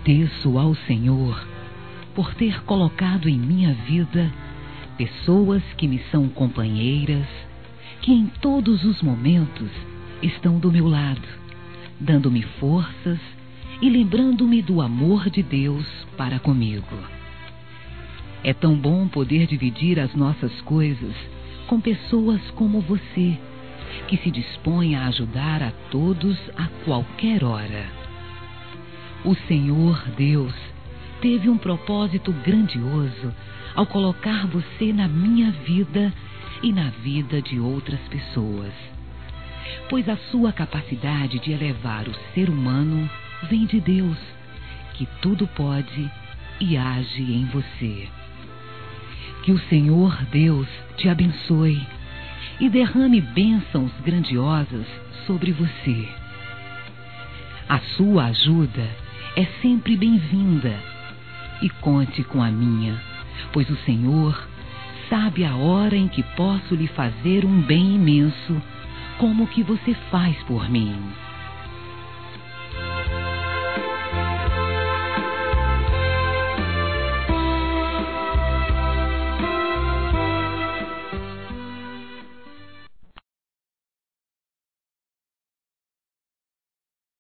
Agradeço ao Senhor por ter colocado em minha vida pessoas que me são companheiras, que em todos os momentos estão do meu lado, dando-me forças e lembrando-me do amor de Deus para comigo. É tão bom poder dividir as nossas coisas com pessoas como você, que se dispõe a ajudar a todos a qualquer hora. O Senhor Deus teve um propósito grandioso ao colocar você na minha vida e na vida de outras pessoas, pois a sua capacidade de elevar o ser humano vem de Deus, que tudo pode e age em você. Que o Senhor Deus te abençoe e derrame bênçãos grandiosas sobre você. A sua ajuda é sempre bem-vinda e conte com a minha, pois o Senhor sabe a hora em que posso lhe fazer um bem imenso, como o que você faz por mim.